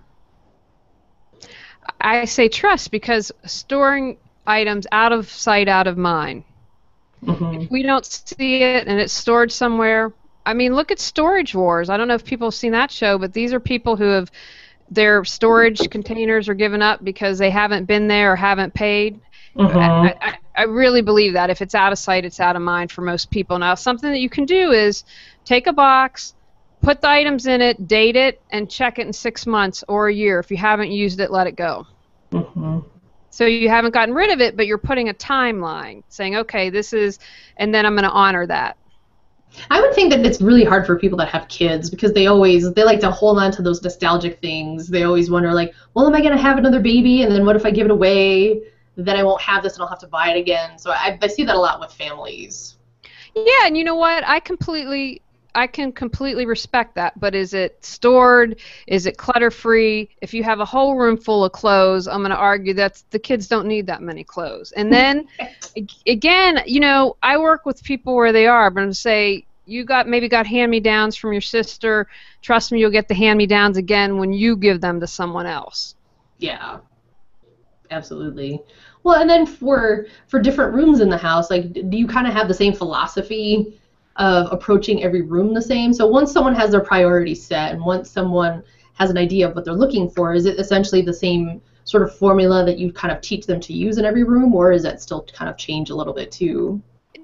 S2: I say trust because storing items out of sight, out of mind.
S4: Mm-hmm.
S2: If we don't see it and it's stored somewhere, I mean, look at Storage Wars. I don't know if people have seen that show, but these are people who have, their storage containers are given up because they haven't been there or haven't paid.
S4: Mm-hmm.
S2: I, I, I really believe that if it's out of sight, it's out of mind for most people. Now, something that you can do is take a box, put the items in it, date it, and check it in six months or a year. If you haven't used it, let it go.
S4: Mm-hmm.
S2: So you haven't gotten rid of it, but you're putting a timeline, saying, okay, this is, and then I'm going to honor that.
S4: I would think that it's really hard for people that have kids because they always, they like to hold on to those nostalgic things. They always wonder, like, well, am I going to have another baby? And then what if I give it away? Then I won't have this and I'll have to buy it again. So I, I see that a lot with families.
S2: Yeah, and you know what? I completely, I can completely respect that. But is it stored? Is it clutter-free? If you have a whole room full of clothes, I'm going to argue that the kids don't need that many clothes. And then, again, you know, I work with people where they are. But I'm going to say, you got maybe got hand-me-downs from your sister. Trust me, you'll get the hand-me-downs again when you give them to someone else.
S4: Yeah. Absolutely. Well, and then for for different rooms in the house, like, do you kind of have the same philosophy of approaching every room the same? So once someone has their priorities set and once someone has an idea of what they're looking for, is it essentially the same sort of formula that you kind of teach them to use in every room, or is that still kind of change a little bit too?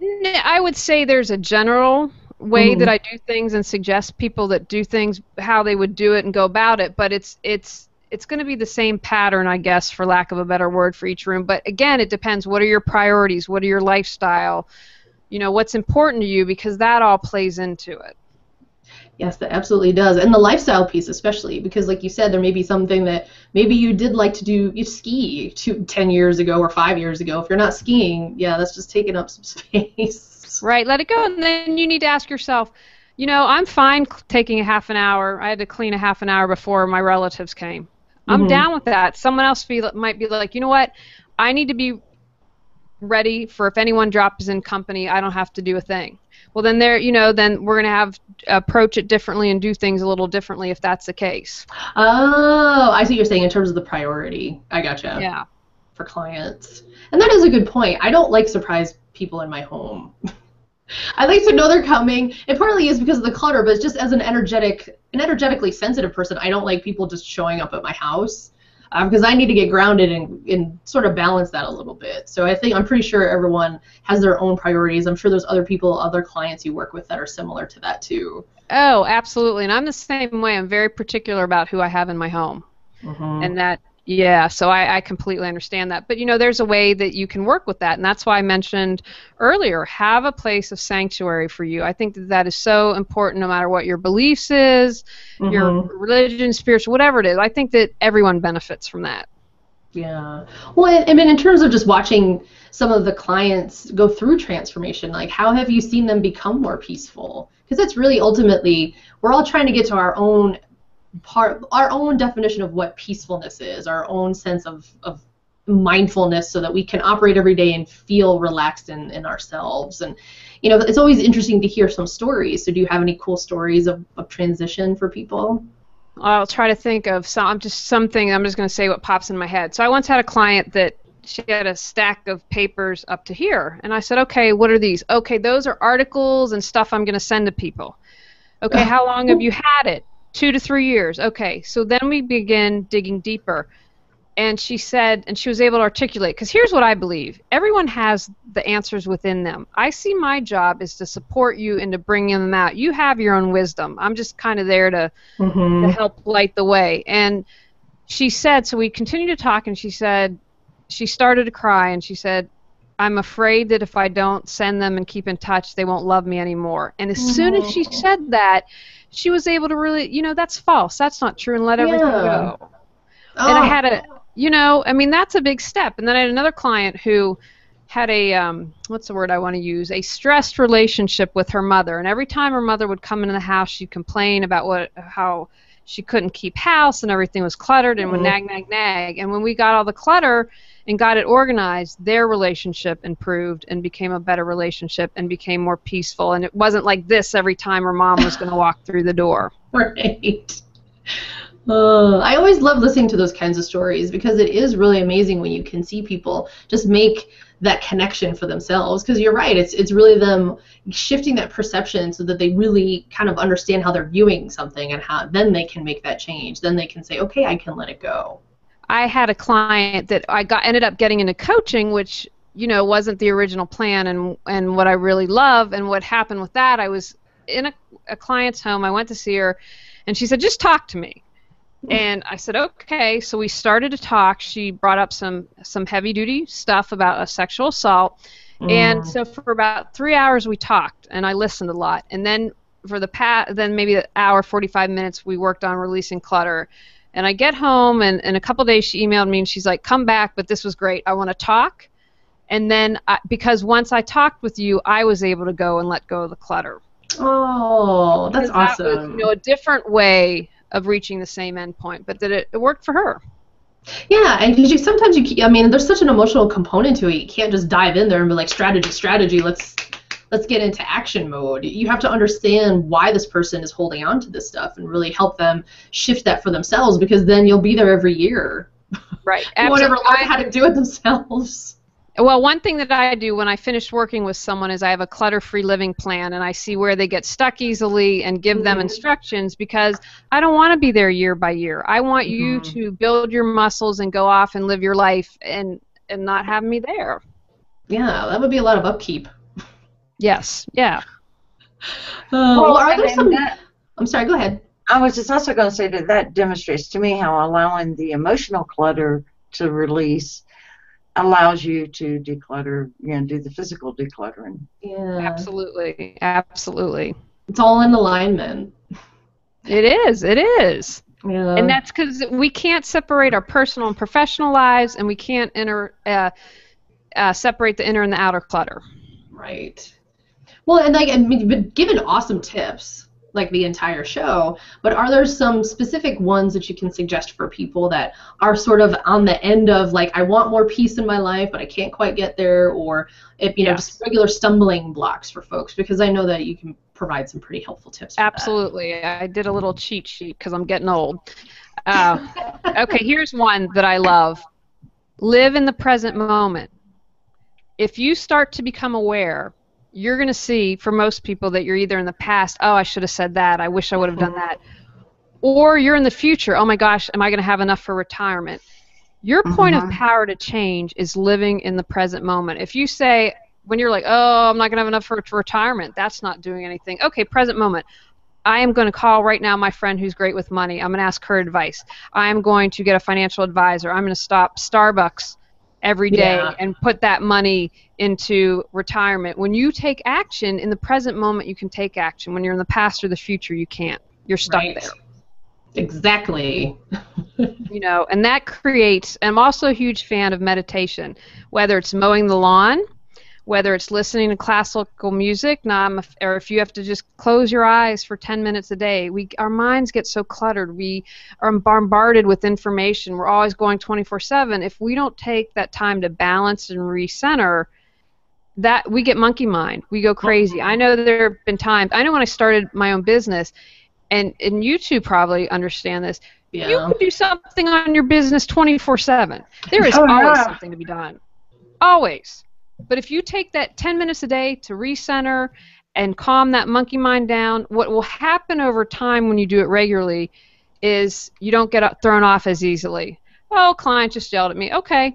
S2: I would say there's a general way
S4: Mm-hmm.
S2: that I do things and suggest people that do things how they would do it and go about it, but it's it's it's going to be the same pattern, I guess, for lack of a better word, for each room. But again, it depends. What are your priorities? What are your lifestyle? You know, what's important to you, because that all plays into it.
S4: Yes, that absolutely does. And the lifestyle piece especially, because like you said, there may be something that maybe you did like to do, you ski two, ten years ago or five years ago. If you're not skiing, yeah, that's just taking up some space.
S2: Right, let it go. And then you need to ask yourself, you know, I'm fine taking a half an hour. I had to clean a half an hour before my relatives came. I'm
S4: Mhm.
S2: down with that. Someone else feel, might be like, you know what, I need to be ready for if anyone drops in company, I don't have to do a thing. Well, then there, you know, then we're going to have approach it differently and do things a little differently if that's the case.
S4: Oh, I see what you're saying in terms of the priority. I gotcha.
S2: Yeah.
S4: For clients. And that is a good point. I don't like surprise people in my home. I like to know they're coming. It partly is because of the clutter, but it's just as an energetic, an energetically sensitive person, I don't like people just showing up at my house um, because I need to get grounded and, and sort of balance that a little bit. So I think I'm pretty sure everyone has their own priorities. I'm sure there's other people, other clients you work with that are similar to that too.
S2: Oh, absolutely. And I'm the same way. I'm very particular about who I have in my home.
S4: Mm-hmm.
S2: And that, yeah, so I, I completely understand that. But, you know, there's a way that you can work with that. And that's why I mentioned earlier, have a place of sanctuary for you. I think that that is so important no matter what your beliefs is,
S4: Mm-hmm.
S2: your religion, spiritual, whatever it is. I think that everyone benefits from that.
S4: Yeah. Well, I mean, in terms of just watching some of the clients go through transformation, like how have you seen them become more peaceful? Because that's really ultimately, we're all trying to get to our own part, our own definition of what peacefulness is, our own sense of, of mindfulness so that we can operate every day and feel relaxed in, in ourselves. And, you know, it's always interesting to hear some stories. So do you have any cool stories of, of transition for people?
S2: I'll try to think of some, just something, I'm just going to say what pops in my head. So I once had a client that she had a stack of papers up to here. And I said, okay, what are these? Okay, those are articles and stuff I'm going to send to people. Okay, how long have you had it? Two to three years. Okay, so then we begin digging deeper. And she said, and she was able to articulate, because here's what I believe. Everyone has the answers within them. I see my job is to support you and to bring them out. You have your own wisdom. I'm just kind of there to,
S4: Mm-hmm.
S2: to help light the way. And she said, so we continued to talk, and she said, she started to cry, and she said, I'm afraid that if I don't send them and keep in touch, they won't love me anymore. And as mm-hmm. soon as she said that, she was able to really, you know, that's false. That's not true, and let everything
S4: Yeah.
S2: go.
S4: Oh.
S2: And I had a, you know, I mean, that's a big step. And then I had another client who had a, um, what's the word I want to use, a stressed relationship with her mother. And every time her mother would come into the house, she'd complain about what, how she couldn't keep house and everything was cluttered and would nag, nag, nag. And when we got all the clutter and got it organized, their relationship improved and became a better relationship and became more peaceful. And it wasn't like this every time her mom was going to walk through the door.
S4: Right. Uh, I always love listening to those kinds of stories because it is really amazing when you can see people just make that connection for themselves. Because you're right, it's it's really them shifting that perception so that they really kind of understand how they're viewing something, and how then they can make that change. Then they can say, okay, I can let it go.
S2: I had a client that I got ended up getting into coaching, which, you know, wasn't the original plan, and and what I really love. And what happened with that, I was in a, a client's home. I went to see her, and she said, just talk to me. And I said, okay. So we started to talk. She brought up some some heavy duty stuff about a sexual assault. Mm. And so for about three hours we talked, and I listened a lot. And then for the past, then maybe an hour, forty-five minutes, we worked on releasing clutter. And I get home, and in a couple of days she emailed me, and she's like, come back, but this was great. I want to talk. And then I, because once I talked with you, I was able to go and let go of the clutter.
S4: Oh, that's
S2: because
S4: awesome.
S2: That was, you know, a different way of reaching the same endpoint, but that it, it worked for her.
S4: Yeah, and because you sometimes you, I mean, there's such an emotional component to it. You can't just dive in there and be like, strategy, strategy. Let's let's get into action mode. You have to understand why this person is holding on to this stuff and really help them shift that for themselves. Because then you'll be there every year.
S2: Right.
S4: They won't ever learn how to do it themselves.
S2: Well, one thing that I do when I finish working with someone is I have a clutter-free living plan, and I see where they get stuck easily and give mm-hmm. them instructions, because I don't want to be there year by year. I want mm-hmm. you to build your muscles and go off and live your life and, and not have me there.
S4: Yeah, that would be a lot of upkeep.
S2: Yes, yeah.
S4: Uh, well, are there some... That, I'm sorry, go ahead.
S3: I was just also going to say that that demonstrates to me how allowing the emotional clutter to release allows you to declutter, you know, do the physical decluttering.
S4: Yeah,
S2: absolutely, absolutely.
S4: It's all in alignment.
S2: It is, it is.
S4: Yeah.
S2: And that's because we can't separate our personal and professional lives, and we can't inter, uh, uh, separate the inner and the outer clutter.
S4: Right. Well, and like, I mean, you've been given awesome tips. like the entire show, but are there some specific ones that you can suggest for people that are sort of on the end of like, I want more peace in my life, but I can't quite get there, or if, you know,
S2: Yes.
S4: just regular stumbling blocks for folks, because I know that you can provide some pretty helpful tips for
S2: Absolutely. I did a little cheat sheet because I'm getting old. Uh, okay, here's one that I love. Live in the present moment. If you start to become aware, you're going to see, for most people, that you're either in the past, oh, I should have said that, I wish I would have done that, or you're in the future, oh my gosh, am I going to have enough for retirement? Your point
S3: Mhm.
S2: of power to change is living in the present moment. If you say, when you're like, oh, I'm not going to have enough for retirement, that's not doing anything. Okay, present moment. I am going to call right now my friend who's great with money. I'm going to ask her advice. I am going to get a financial advisor. I'm going to stop Starbucks every day
S4: Yeah.
S2: and put that money into retirement. When you take action in the present moment, you can take action. When you're in the past or the future, you can't. You're stuck
S4: Right.
S2: there.
S4: Exactly.
S2: You know, and that creates, and I'm also a huge fan of meditation, whether it's mowing the lawn, whether it's listening to classical music, now I'm a, or if you have to just close your eyes for ten minutes a day. We, our minds get so cluttered. We are bombarded with information. We're always going twenty-four seven. If we don't take that time to balance and recenter, that we get monkey mind. We go crazy. I know there have been times, I know when I started my own business, and, and you two probably understand this,
S4: Yeah.
S2: you can do something on your business twenty-four seven. There is
S3: Oh,
S2: always
S3: yeah.
S2: something to be done. Always. But if you take that ten minutes a day to recenter and calm that monkey mind down, what will happen over time when you do it regularly is you don't get thrown off as easily. Oh, client just yelled at me. Okay.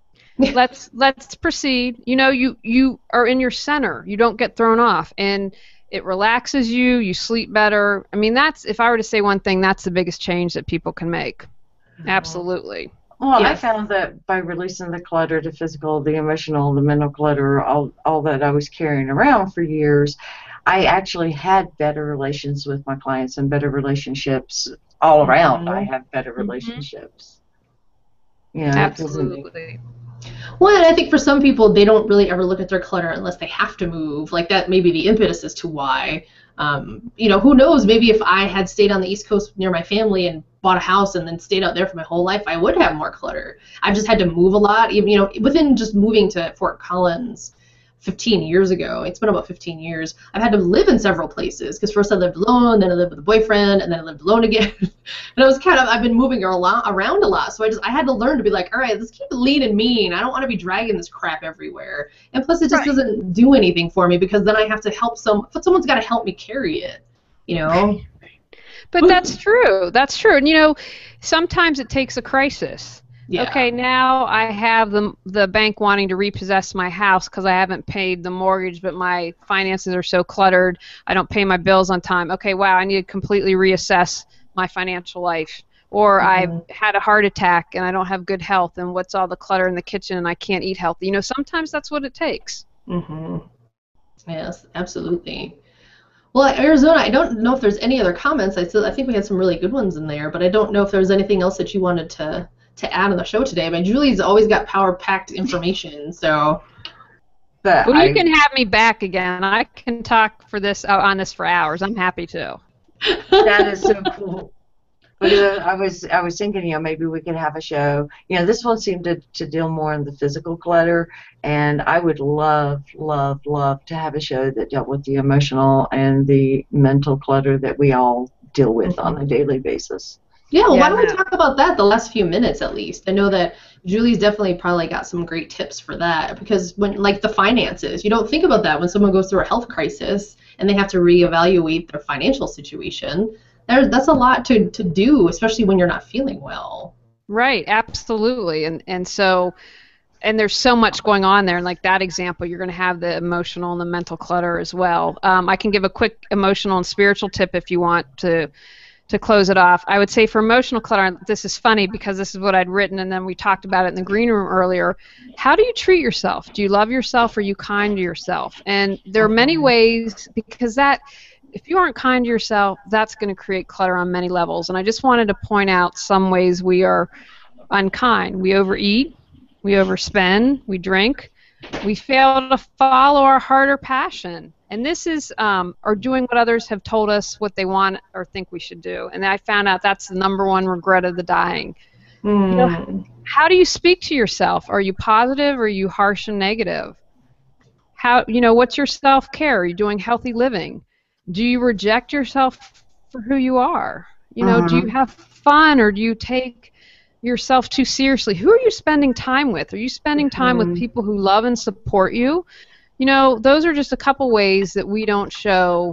S2: let's let's proceed. You know, you you are in your center. You don't get thrown off, and it relaxes you. You sleep better. I mean, that's, if I were to say one thing, that's the biggest change that people can make. Absolutely.
S3: Well, I
S4: Yes.
S3: found that by releasing the clutter, the physical, the emotional, the mental clutter, all all that I was carrying around for years, I actually had better relations with my clients and better relationships all around.
S4: Mhm.
S3: I have better relationships. You know, it doesn't-
S2: Absolutely.
S4: Well, and I think for some people, they don't really ever look at their clutter unless they have to move. Like that may be the impetus as to why. Um, you know, who knows? Maybe if I had stayed on the East Coast near my family and bought a house and then stayed out there for my whole life, I would have more clutter. I've just had to move a lot. Even, you know, within just moving to Fort Collins fifteen years ago, it's been about fifteen years, I've had to live in several places, because first I lived alone, then I lived with a boyfriend, and then I lived alone again. And I was kind of, I've been moving a lot, around a lot, so I just, I had to learn to be like, all right, let's keep it lean and mean. I don't want to be dragging this crap everywhere. And plus, it just
S2: Right.
S4: doesn't do anything for me, because then I have to help some, but someone's got to help me carry it, you know?
S2: But that's true. That's true. And, you know, sometimes it takes a crisis.
S4: Yeah.
S2: Okay, now I have the the bank wanting to repossess my house because I haven't paid the mortgage, but my finances are so cluttered. I don't pay my bills on time. Okay, wow, I need to completely reassess my financial life. Or
S4: Mhm.
S2: I've had a heart attack and I don't have good health, and what's all the clutter in the kitchen and I can't eat healthy. You know, sometimes that's what it takes.
S4: Mm-hmm. Yes, absolutely. Well, Arizona, I don't know if there's any other comments. I still, I think we had some really good ones in there, but I don't know if there was anything else that you wanted to to add on the show today. But Julie's always got power-packed information, so
S3: But
S2: Well,
S3: I,
S2: you can have me back again. I can talk for this uh, on this for hours. I'm happy to.
S3: that is so cool. But uh, I was I was thinking, you know, maybe we could have a show. You know, this one seemed to, to deal more in the physical clutter, and I would love, love, love to have a show that dealt with the emotional and the mental clutter that we all deal with on a daily basis.
S4: yeah. Well, why
S2: Yeah.
S4: don't we talk about that the last few minutes at least? I know that Julie's definitely probably got some great tips for that, because when, like the finances, you don't think about that when someone goes through a health crisis and they have to reevaluate their financial situation. There, that's a lot to, to do, especially when you're not feeling well.
S2: Right, absolutely. And and so and there's so much going on there. And like that example, you're going to have the emotional and the mental clutter as well. Um, I can give a quick emotional and spiritual tip if you want to to close it off. I would say for emotional clutter, and this is funny because this is what I'd written, and then we talked about it in the green room earlier. How do you treat yourself? Do you love yourself? Are you kind to yourself? And there are many ways, because that, if you aren't kind to yourself, that's going to create clutter on many levels. And I just wanted to point out some ways we are unkind. We overeat, we overspend, we drink, We fail to follow our heart or passion. And this is, um, or doing what others have told us what they want or think we should do. And I found out that's the number one regret of the dying.
S4: Mm.
S2: You know, how do you speak to yourself? Are you positive or are you harsh and negative? How, you know, what's your self-care? Are you doing healthy living? Do you reject yourself for who you are? You know,
S3: Mhm.
S2: do you have fun or do you take yourself too seriously? Who are you spending time with? Are you spending time
S3: Mhm.
S2: with people who love and support you? You know, those are just a couple ways that we don't show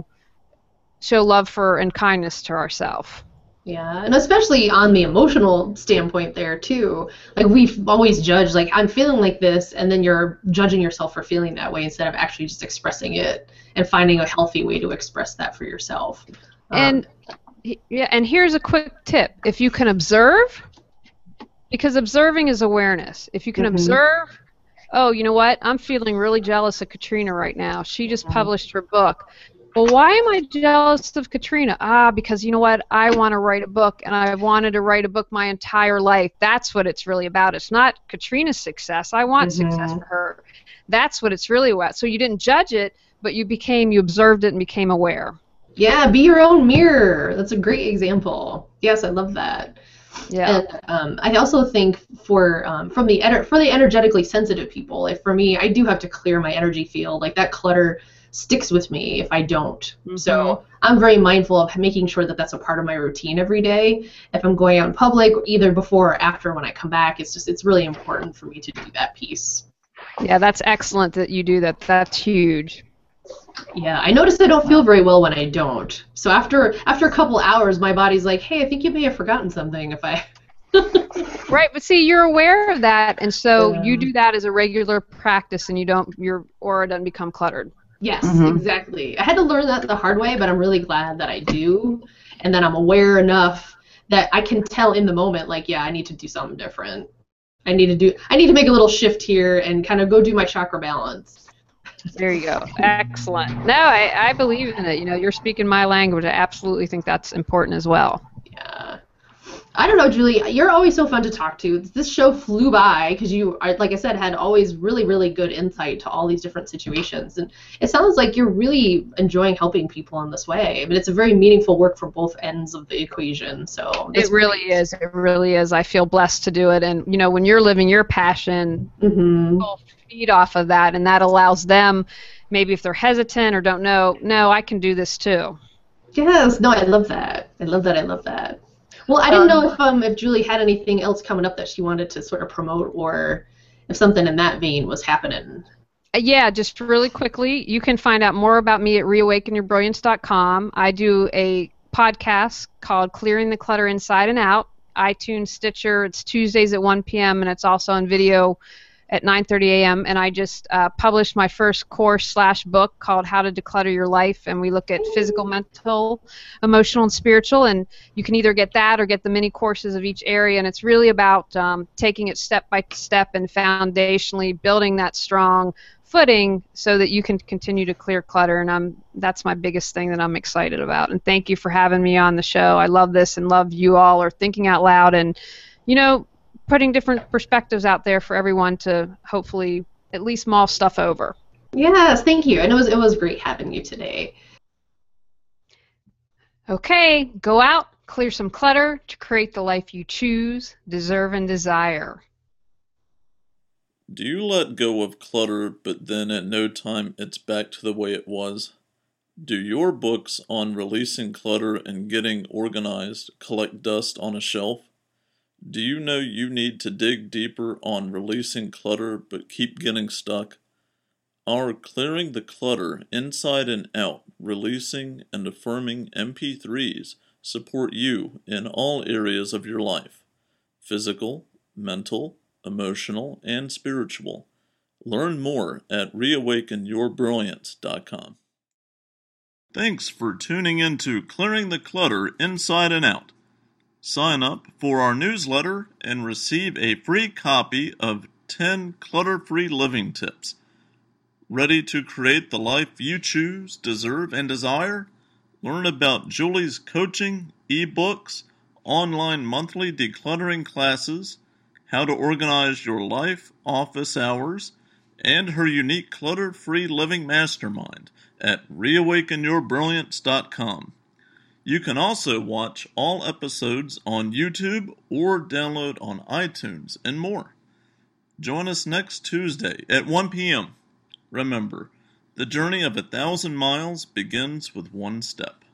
S2: show love for and kindness to ourselves.
S4: Yeah, and especially on the emotional standpoint there too. Like we've always judged, like I'm feeling like this, and then you're judging yourself for feeling that way instead of actually just expressing it and finding a healthy way to express that for yourself. Um,
S2: And yeah, and here's a quick tip. If you can observe, because observing is awareness. If you can
S3: Mhm.
S2: observe, oh, you know what? I'm feeling really jealous of Katrina right now. She just published her book. Well, why am I jealous of Katrina? Ah, because you know what? I want to write a book, and I've wanted to write a book my entire life. That's what it's really about. It's not Katrina's success. I want success
S3: Mhm.
S2: for her. That's what it's really about. So you didn't judge it, but you became, you observed it and became aware.
S4: yeah, be your own mirror. That's a great example. Yes, I love that.
S2: Yeah.
S4: And um, I also think for um, from the ener- for the energetically sensitive people, like for me, I do have to clear my energy field. Like that clutter sticks with me if I don't.
S2: Mm-hmm.
S4: So I'm very mindful of making sure that that's a part of my routine every day. If I'm going out in public, either before or after when I come back, it's just it's really important for me to do that piece.
S2: Yeah, that's excellent that you do that. That's huge.
S4: Yeah, I notice I don't feel very well when I don't. So after after a couple hours, my body's like, hey, I think you may have forgotten something if I...
S2: Right, but see, you're aware of that, and so
S4: Yeah.
S2: you do that as a regular practice, and you don't, your aura doesn't become cluttered.
S4: Yes,
S3: Mhm.
S4: exactly. I had to learn that the hard way, but I'm really glad that I do, and that I'm aware enough that I can tell in the moment, like, yeah, I need to do something different. I need to do. I need to make a little shift here and kind of go do my chakra balance.
S2: There you go. Excellent. No, I, I believe in it. You know, you're speaking my language. I absolutely think that's important as well.
S4: Yeah. I don't know, Julie. You're always so fun to talk to. This show flew by because you, are, like I said, had always really, really good insight to all these different situations. And it sounds like you're really enjoying helping people in this way. I mean, it's a very meaningful work for both ends of the equation. So
S2: It really
S4: great.
S2: is. It really is. I feel blessed to do it. And, you know, when you're living your passion,
S4: Mm-hmm.
S2: people feed off of that, and that allows them, maybe if they're hesitant or don't know, no, I can do this too.
S4: Yes. No, I love that. I love that. I love that. Well, I didn't know if um if Julie had anything else coming up that she wanted to sort of promote, or if something in that vein was happening.
S2: Uh, Yeah, just really quickly, you can find out more about me at reawaken your brilliance dot com. I do a podcast called Clearing the Clutter Inside and Out, iTunes, Stitcher. It's Tuesdays at one p.m. and it's also on video at nine thirty a.m. And I just uh, published my first course slash book called How to Declutter Your Life, and we look at physical, mental, emotional, and spiritual. And you can either get that or get the mini courses of each area. And it's really about um, taking it step by step and foundationally building that strong footing so that you can continue to clear clutter. And I'm that's my biggest thing that I'm excited about. And thank you for having me on the show. I love this and love you all are thinking out loud and, you know, putting different perspectives out there for everyone to hopefully at least mull stuff over.
S4: Yes, thank you. And it was it was great having you today.
S2: Okay, go out, clear some clutter to create the life you choose, deserve, and desire.
S1: Do you let go of clutter, but then at no time it's back to the way it was? Do your books on releasing clutter and getting organized collect dust on a shelf? Do you know you need to dig deeper on releasing clutter but keep getting stuck? Our Clearing the Clutter Inside and Out, Releasing and Affirming M P threes support you in all areas of your life: physical, mental, emotional, and spiritual. Learn more at reawaken your brilliance dot com. Thanks for tuning in to Clearing the Clutter Inside and Out. Sign up for our newsletter and receive a free copy of ten clutter-free living tips. Ready to create the life you choose, deserve, and desire? Learn about Julie's coaching, ebooks, online monthly decluttering classes, how to organize your life, office hours, and her unique clutter-free living mastermind at reawaken your brilliance dot com. You can also watch all episodes on YouTube or download on iTunes and more. Join us next Tuesday at one p.m. Remember, the journey of a thousand miles begins with one step.